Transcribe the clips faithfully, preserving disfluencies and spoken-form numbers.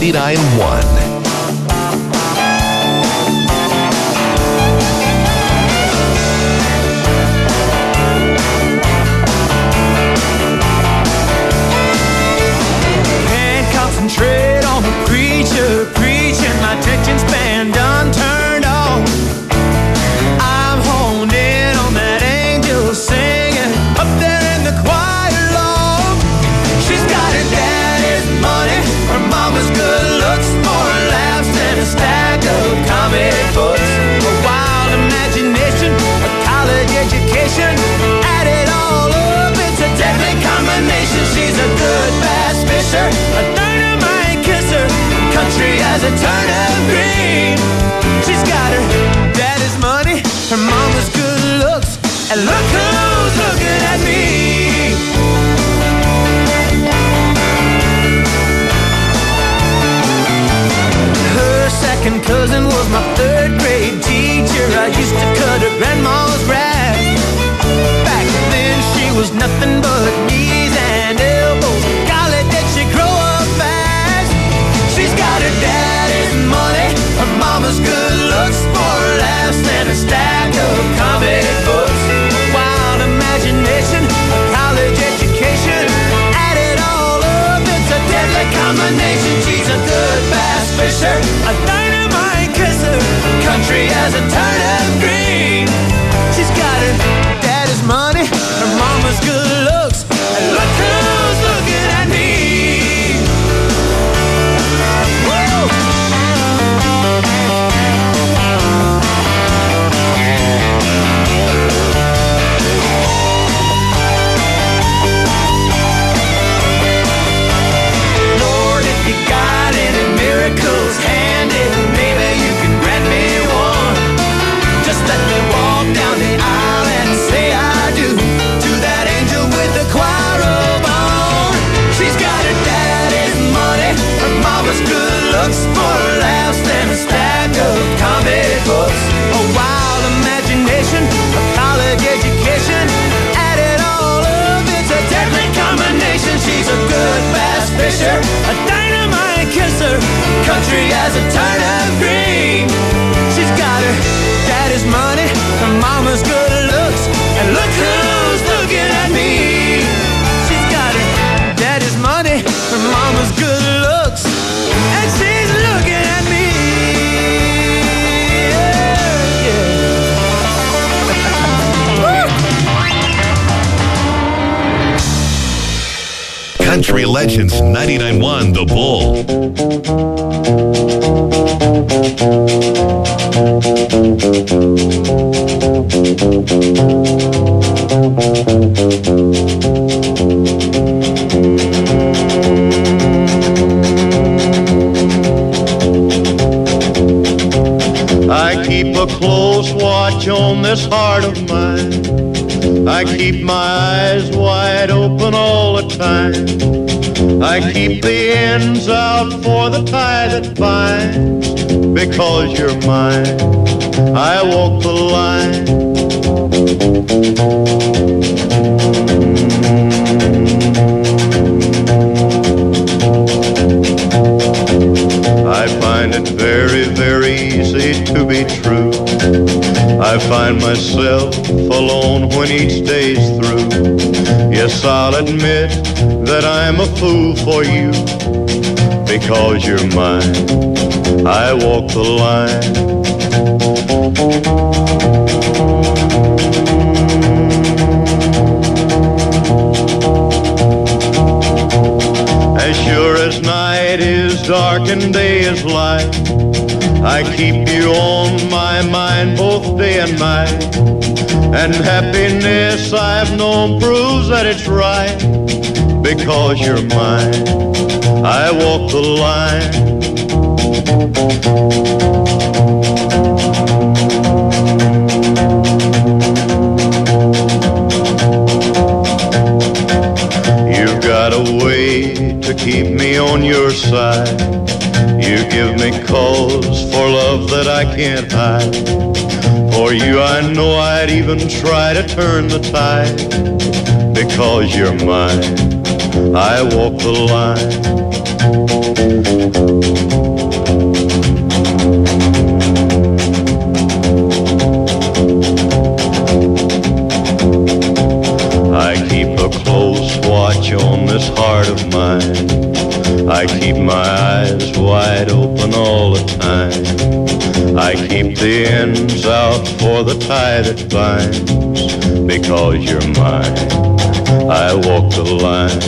ninety-nine point one. Concentrate on the preacher preaching, my attention span done turned off. I'm honed in on that angel singing up there in the choir loft. She's got her daddy's money, her mama's good looks, more laughs than a stack of comic books. A wild imagination, a college education, add it all up, it's a deadly combination. She's a good bass fisher, a country as a turnip green. She's got her daddy's money, her mama's good looks, and look who's looking at me. Her second cousin was my third grade teacher. I used to cut her grandma's grass. Back then she was nothing but knees and elbows. Golly, did she grow up fast. She's got her daddy's money, her mama's good looks, more laughs than a stack of comic books. A wild imagination, a college education, add it all up, it's a deadly combination. She's a good bass fisher, a dynamite kisser, country as a turnip green. She's got her daddy's money, her mama's good looks, and look who's looking at me. Lord, if you got any miracles handy, maybe you can grant me one. Just let me walk down the aisle and say I do to that angel with the choir robe on. She's got her daddy's money, her mama's good looks, more laughs than a stack of comic books. A wild imagination, a college education, add it all up, it's a deadly combination. She's a good bass fisher, a dynamite kisser, country as a turnip green. She's got her daddy's money, her mama's good looks, and look who's looking at me. She's got her daddy's money, her mama's good looks, and she's looking at me. Yeah, yeah. Country Legends ninety-nine point one The Bull. I keep a close watch on this heart of mine. I keep my eyes wide open all the time. I keep the ends out for the tie that binds. Because you're mine, I walk the line. I find it very, very easy to be true. I find myself alone when each day's through. Yes, I'll admit that I'm a fool for you. Because you're mine, I walk the line. As sure as night is dark and day is light, I keep you on my mind both day and night. And happiness I've known proves that it's right. Because you're mine, I walk the line. You've got a way to keep me on your side. You give me cause for love that I can't hide. For you I know I'd even try to turn the tide. Because you're mine, I walk the line. I keep a close watch on this heart of mine. I keep my eyes wide open all the time. I keep the ends out for the tie that binds. Because you're mine, I walk the line.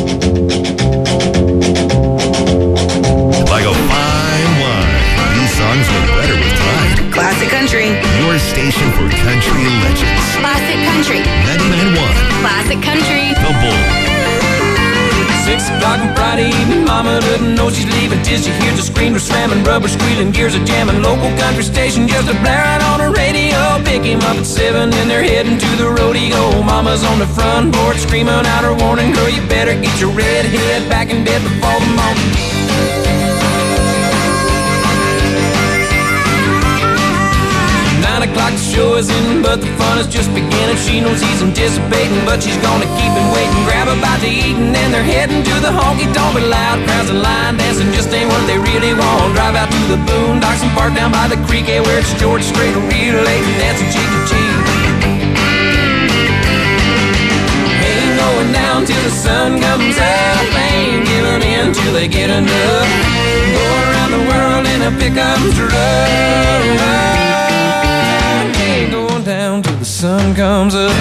Like a fine wine, these songs look better with time. Classic Country. Your station for country legends. Classic Country. ninety-nine point one. Classic Country. The Bull. Six o'clock on Friday evening, mama doesn't know she's leaving till she hears the screamer slamming, rubber squealing, gears are jamming. Local country station just a blaring on the radio. Pick him up at seven and they're heading to the rodeo. Mama's on the front porch screaming out her warning, girl, you better get your red head back in bed before the morning. Nine o'clock, the show is in, but the fun is just beginning. She knows he's anticipating, but she's gonna keep him waiting. Grab a bite to eat, and then they're heading to the honky-tonk. But loud crowds and line dancing just ain't what they really want. Drive out to the boondocks and park down by the creek, yeah, where it's George Strait, real late and dancing cheek to cheek. Ain't going down till the sun comes up, ain't giving in till they get enough. Go around the world in a pickup truck. Going down till the sun comes up.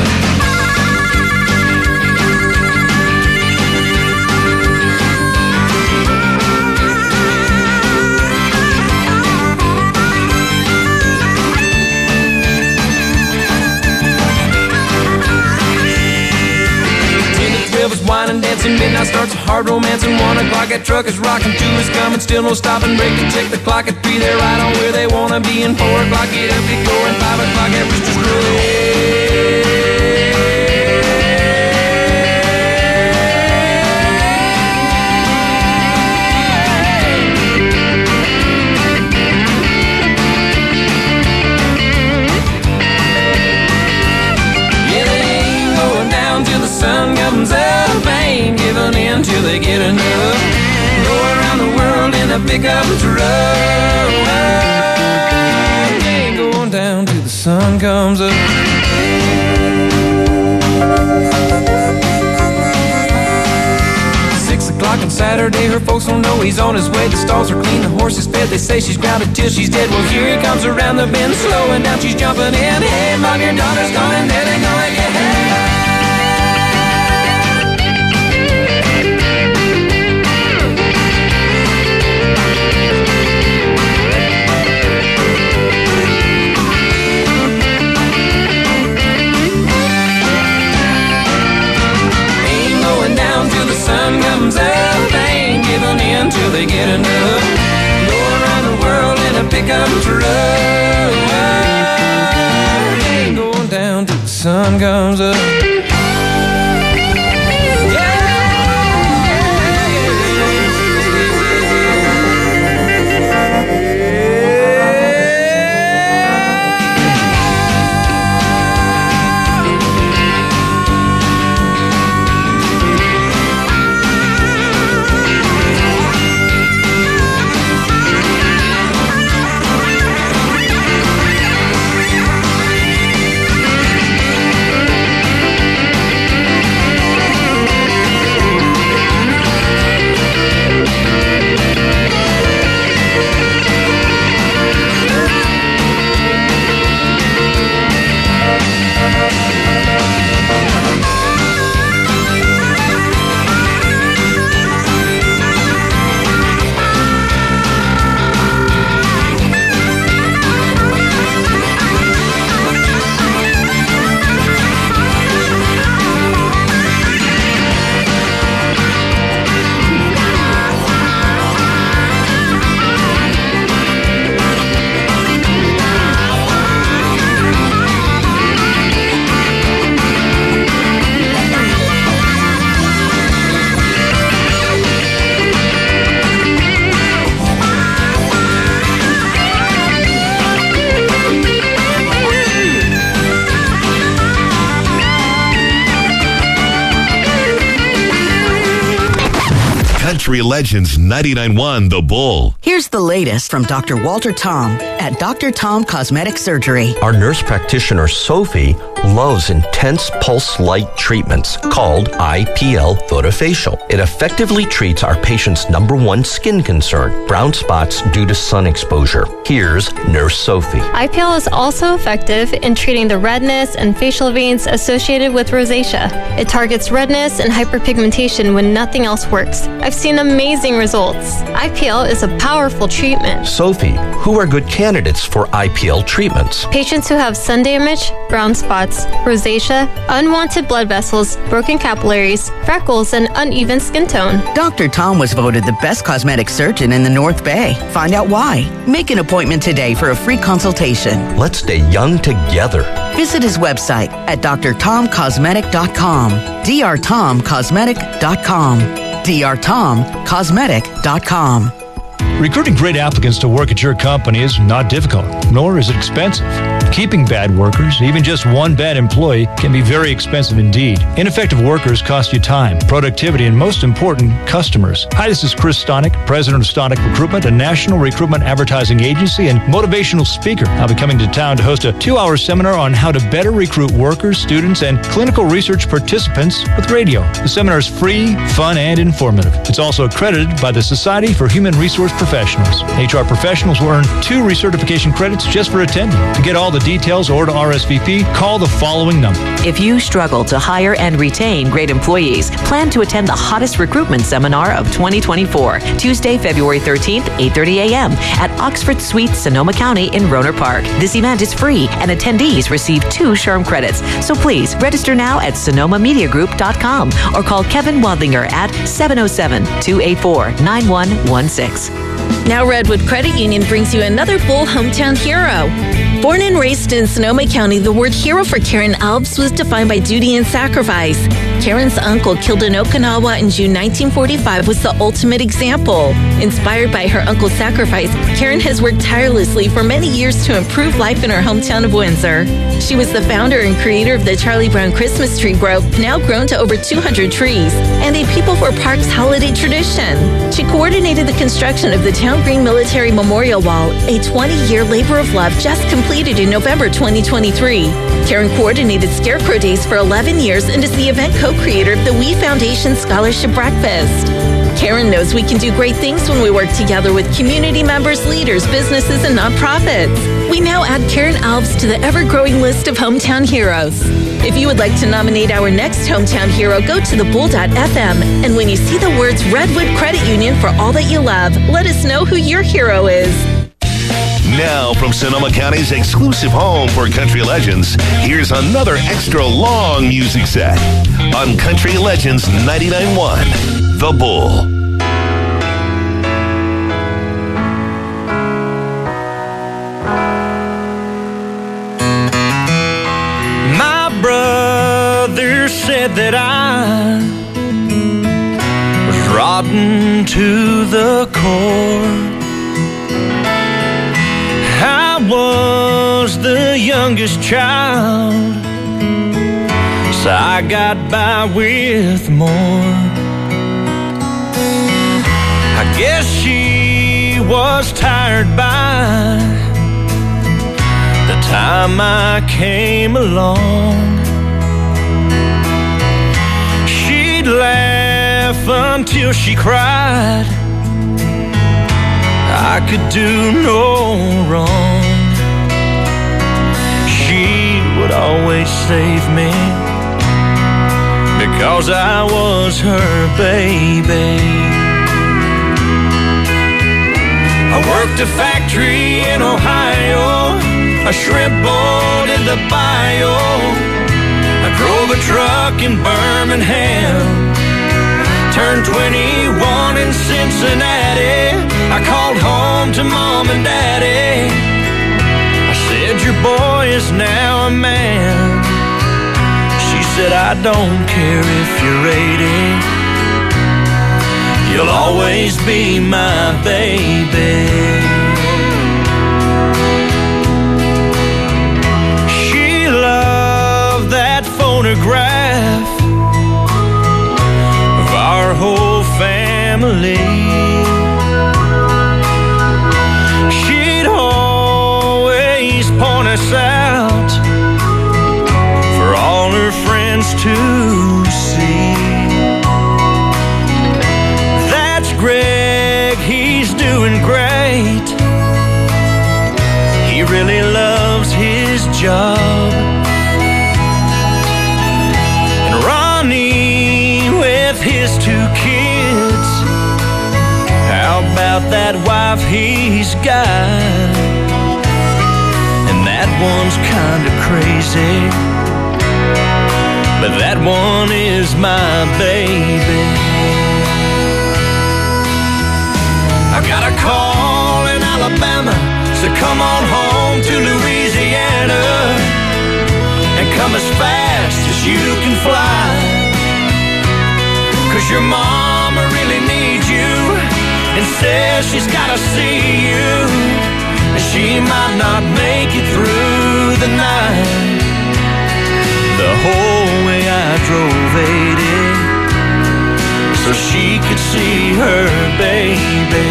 Was whining, dancing, midnight starts a hard romance, and one o'clock that truck is rocking, two is coming, still no stopping, break to check the clock at three, they're right on where they wanna be, and four o'clock get up, get going, five o'clock that rooster's crowing. Sun comes up, ain't giving in till they get enough. Go around the world in a pickup truck. Ain't going down till the sun comes up. Six o'clock on Saturday, her folks don't know he's on his way. The stalls are clean, the horse is fed. They say she's grounded till she's dead. Well, here he comes around the bend, slowing down, she's jumping in. Hey, mom, your daughter's gone, and then they're gonna get hey. Sun comes up, ain't giving in till they get enough. Go around the world in a pickup truck. Ain't going down till the sun comes up. Country Legends ninety-nine point one The Bull. Here's the latest from Doctor Walter Tom at Doctor Tom Cosmetic Surgery. Our nurse practitioner, Sophie, loves intense pulse light treatments called I P L Photofacial. It effectively treats our patient's number one skin concern, brown spots due to sun exposure. Here's Nurse Sophie. I P L is also effective in treating the redness and facial veins associated with rosacea. It targets redness and hyperpigmentation when nothing else works. I've seen amazing results. I P L is a powerful treatment. Sophie, who are good candidates for I P L treatments? Patients who have sun damage, brown spots, rosacea, unwanted blood vessels, broken capillaries, freckles, and uneven skin tone. Doctor Tom was voted the best cosmetic surgeon in the North Bay. Find out why. Make an appointment today for a free consultation. Let's stay young together. Visit his website at d r tom cosmetic dot com. d r tom cosmetic dot com. d r tom cosmetic dot com. Recruiting great applicants to work at your company is not difficult, nor is it expensive. Keeping bad workers, even just one bad employee, can be very expensive indeed. Ineffective workers cost you time, productivity, and most important, customers. Hi, this is Chris Stonick, president of Stonick Recruitment, a national recruitment advertising agency and motivational speaker. I'll be coming to town to host a two-hour seminar on how to better recruit workers, students, and clinical research participants with radio. The seminar is free, fun, and informative. It's also accredited by the Society for Human Resource Professionals. H R professionals will earn two recertification credits just for attending. To get all the details or to R S V P, call the following number. If you struggle to hire and retain great employees, plan to attend the hottest recruitment seminar of twenty twenty-four, Tuesday, February thirteenth, eight thirty a.m. at Oxford Suite, Sonoma County in Rohnert Park. This event is free and attendees receive two SHRM credits. So please register now at sonoma media group dot com or call Kevin Wadlinger at seven oh seven, two eight four, nine one one six. Now Redwood Credit Union brings you another Bull hometown hero. Born and raised in Sonoma County, the word hero for Karen Alves was defined by duty and sacrifice. Karen's uncle, killed in Okinawa in June nineteen forty-five, was the ultimate example. Inspired by her uncle's sacrifice, Karen has worked tirelessly for many years to improve life in her hometown of Windsor. She was the founder and creator of the Charlie Brown Christmas Tree Grove, now grown to over two hundred trees, and a People for Parks holiday tradition. She coordinated the construction of the Town Green Military Memorial Wall, a twenty-year labor of love just completed in November twenty twenty-three. Karen coordinated Scarecrow Days for eleven years and is the event co-creator of the We Foundation Scholarship Breakfast. Karen knows we can do great things when we work together with community members, leaders, businesses, and nonprofits. We now add Karen Alves to the ever-growing list of hometown heroes. If you would like to nominate our next hometown hero, go to the bull dot f m, and when you see the words Redwood Credit Union for all that you love, let us know who your hero is. Now, from Sonoma County's exclusive home for country legends, here's another extra long music set on Country Legends ninety-nine point one, The Bull. My brother said that I was rotten to the core. I was the youngest child, so I got by with more. I guess she was tired by the time I came along. She'd laugh until she cried. I could do no wrong. She would always save me because I was her baby. I worked a factory in Ohio, a shrimp boat in the bayou. I drove a truck in Birmingham, turned twenty-one in Cincinnati. I called home to mom and daddy. I said, your boy is now a man. She said, I don't care if you're eighty. You'll always be my baby. She loved that photograph of our whole family family. She'd always point us out for all her friends to see. That's Greg, he's doing great. He really loves his job. And Ronnie with his two kids, how about that wife he's got? And that one's kinda crazy, but that one is my baby. I got a call in Alabama, so come on home to Louisiana and come as fast as you can fly. 'Cause your mama really needs you and says she's gotta see you, and she might not make it through the night. The whole way I drove eighty so she could see her baby.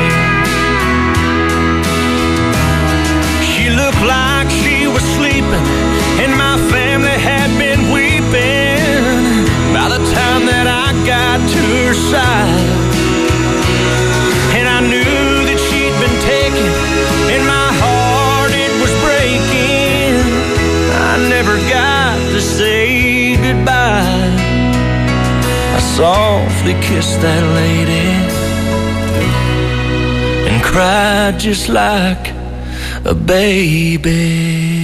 She looked like she was sleeping, and my family had been weeping by the time that I got to her side. And I knew that she'd been taken, and my heart, it was breaking. I never got to say goodbye. I softly kissed that lady and cried just like a baby.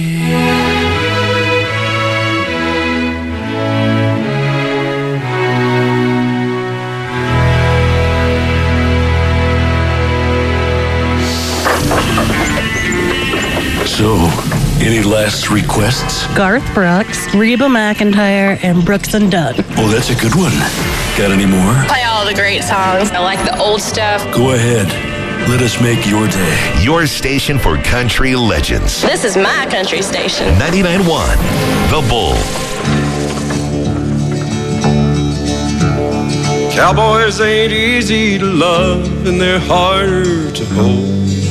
So, any last requests? Garth Brooks, Reba McEntire, and Brooks and Dunn. Oh, that's a good one. Got any more? Play all the great songs. I like the old stuff. Go ahead. Let us make your day. Your station for country legends. This is my country station. ninety-nine point one, The Bull. Cowboys ain't easy to love, and they're harder to hold.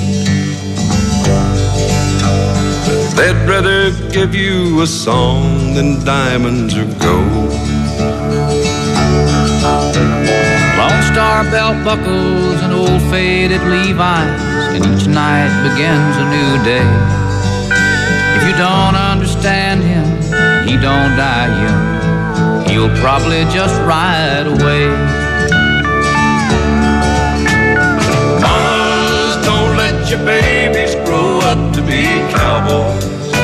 They'd rather give you a song than diamonds or gold. Lone Star belt buckles and old faded Levi's, and each night begins a new day. If you don't understand him, he don't die young. He'll probably just ride away. Mamas, don't let your babies grow up to be cowboys.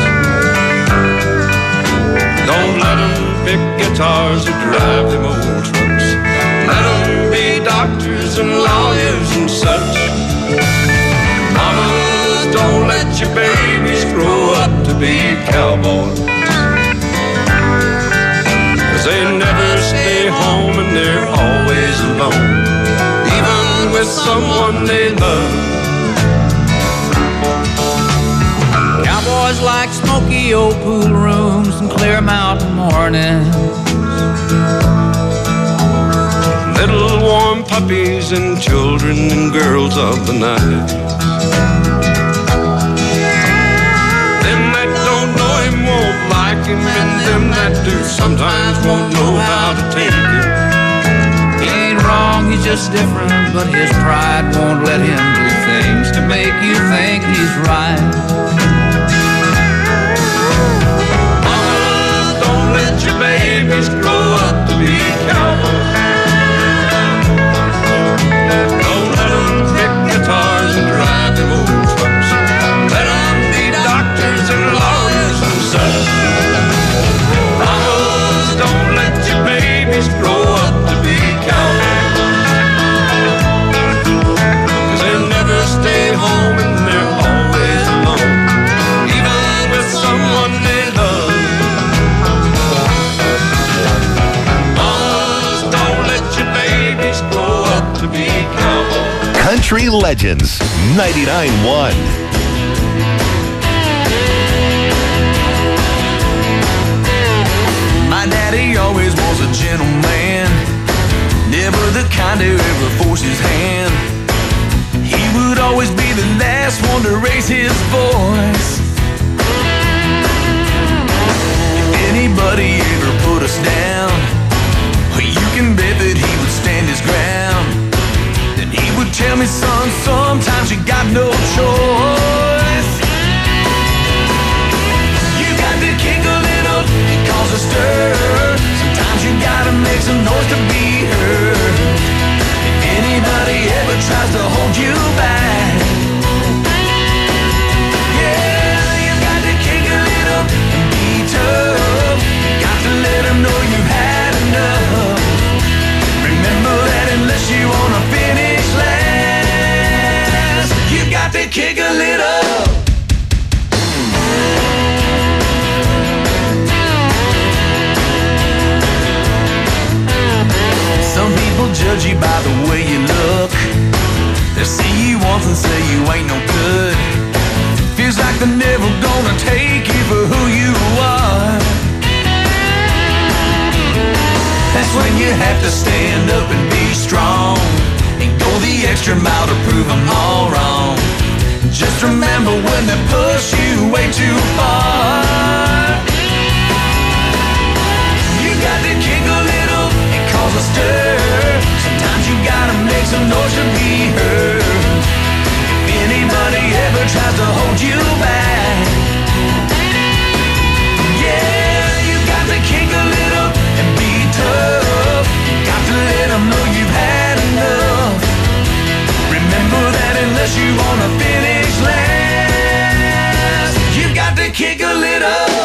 Don't let them pick guitars or drive them old trucks. Let them be doctors and lawyers and such. Mamas, don't let your babies grow up to be cowboys. 'Cause they never stay home and they're always alone, even with someone they love. Cowboys like smoky old pool rooms and clear mountain mornings. Little warm puppies and children and girls of the night. Them that don't know him won't like him, and them that do sometimes won't know how to take him. He ain't wrong, he's just different, but his pride won't let him do things to make you think he's right. Mamas, don't let your babies grow up to be cowboys. Don't let them pick guitars and drive them old trucks. Let them be doctors and lawyers and such. Mamas, don't let your babies grow up to be cowboys. 'Cause they never stay home and they're always alone, even with someone they love. Mamas, don't let your babies grow up to be cowboys. Country Legends, ninety-nine point one. My daddy always was a gentleman, never the kind who ever forces you have to stand up and be strong and go the extra mile to prove them all wrong. Just remember when they push you way too far, you got to kick a little and cause a stir. Sometimes you gotta make some noise to be heard. If anybody ever tries to hold you back, yeah, you got to kick a little and be tough. You got to let them know you've had enough. Remember that unless you wanna finish last, you got to kick a little.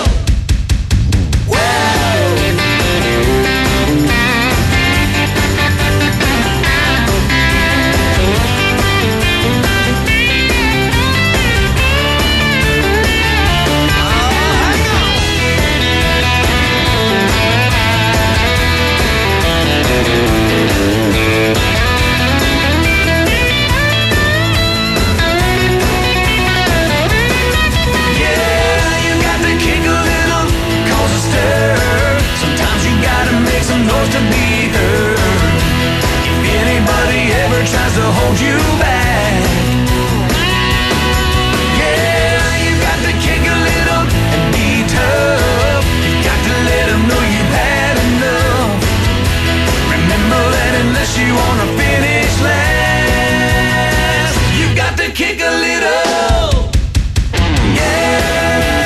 To be heard. If anybody ever tries to hold you back, yeah, you got to kick a little and be tough. You got to let them know you've had enough. Remember that unless you wanna finish last, you got to kick a little. Yeah.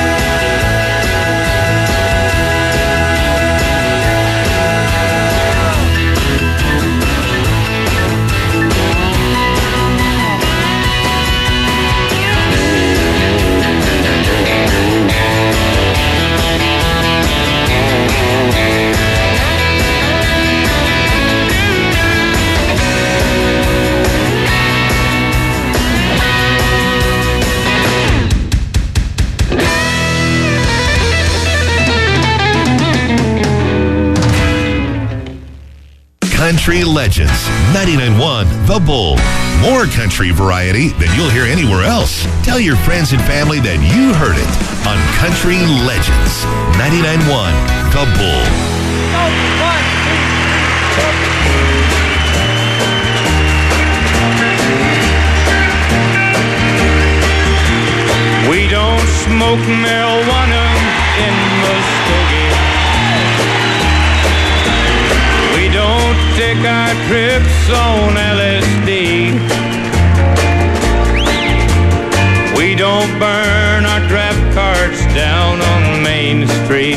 Country Legends, ninety-nine point one The Bull. More country variety than you'll hear anywhere else. Tell your friends and family that you heard it on Country Legends, ninety-nine point one The Bull. We don't smoke marijuana in Muskogee. We don't take our trips on L S D. We don't burn our draft cards down on Main Street.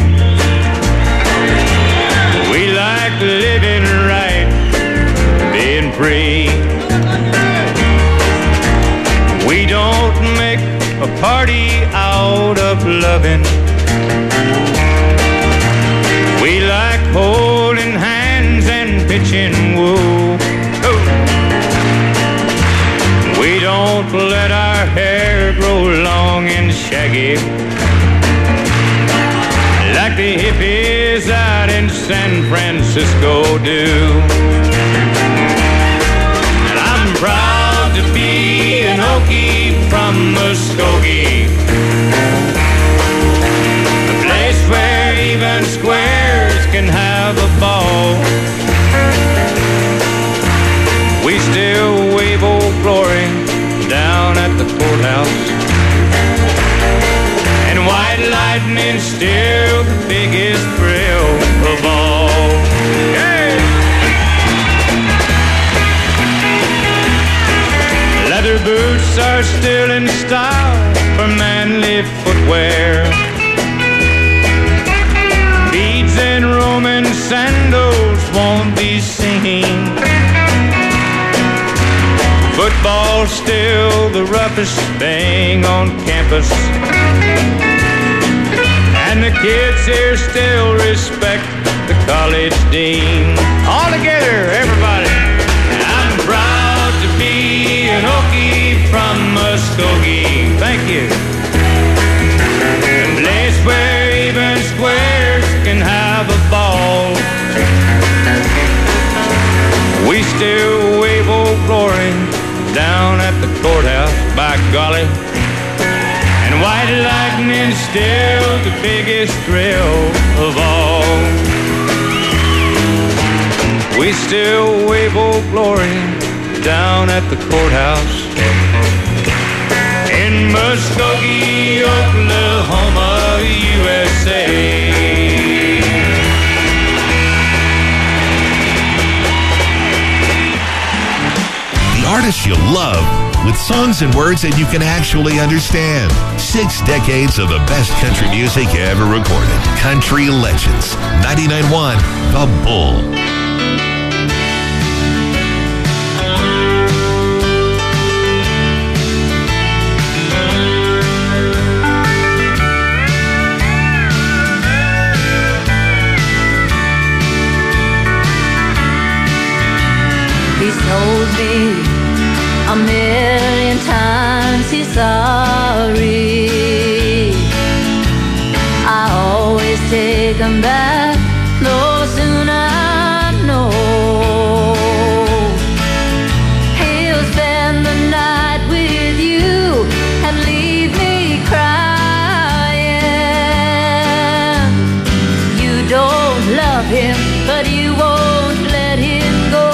We like living right, being free. We don't make a party out of loving. We like holding hands and pitching wool. Oh. We don't let our hair grow long and shaggy like the hippies out in San Francisco do. And I'm proud to be an Okie from Muskogee, a place where even squares can have a ball. We still wave Old Glory down at the courthouse, and white lightning's still the biggest thrill of all. Yeah. Leather boots are still in style for manly footwear. Beads and Roman sandals won't be seen. Football's still the roughest thing on campus, and the kids here still respect the college dean. All together, everybody. I'm proud to be an Okie from Muskogee. Thank you. A place where even squares can have a ball. We still wave Old Glory down at the courthouse, by golly, and white lightning's still the biggest thrill of all. we still wave Old Glory down at the courthouse in Muskogee, Oklahoma, U S A. The artists you love with songs and words that you can actually understand. Six decades of the best country music ever recorded. Country Legends. ninety-nine point one The Bull. He's told me a million times he's sorry. I always take him back, no sooner I know. He'll spend the night with you and leave me crying. You don't love him, but you won't let him go.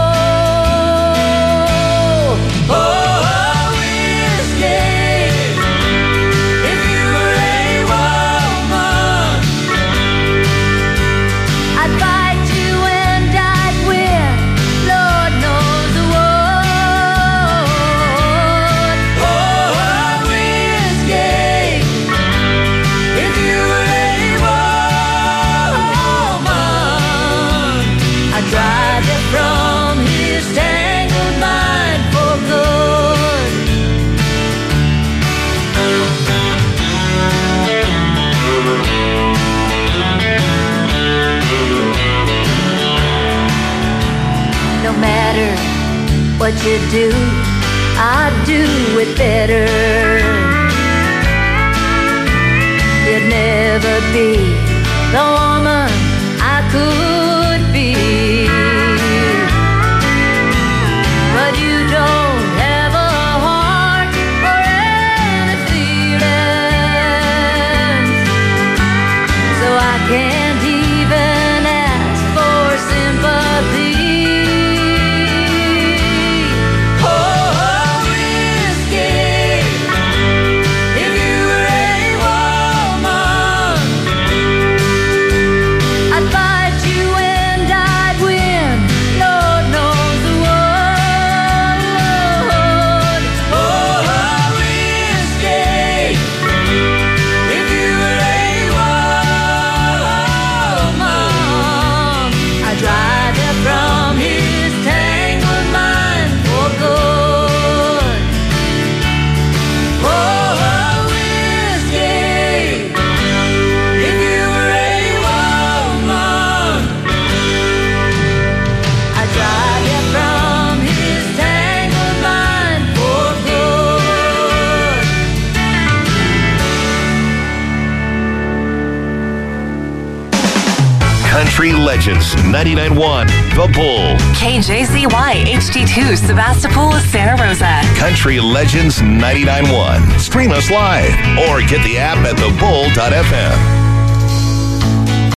What you do, I'd do it better. You'd never be the woman I could be. But you don't have a heart or any feelings, so I can't even ask for sympathy. Country Legends. ninety-nine point one The Bull. K J Z Y H D two Sebastopol, Santa Rosa. Country Legends ninety-nine point one. Stream us live or get the app at the bull dot f m.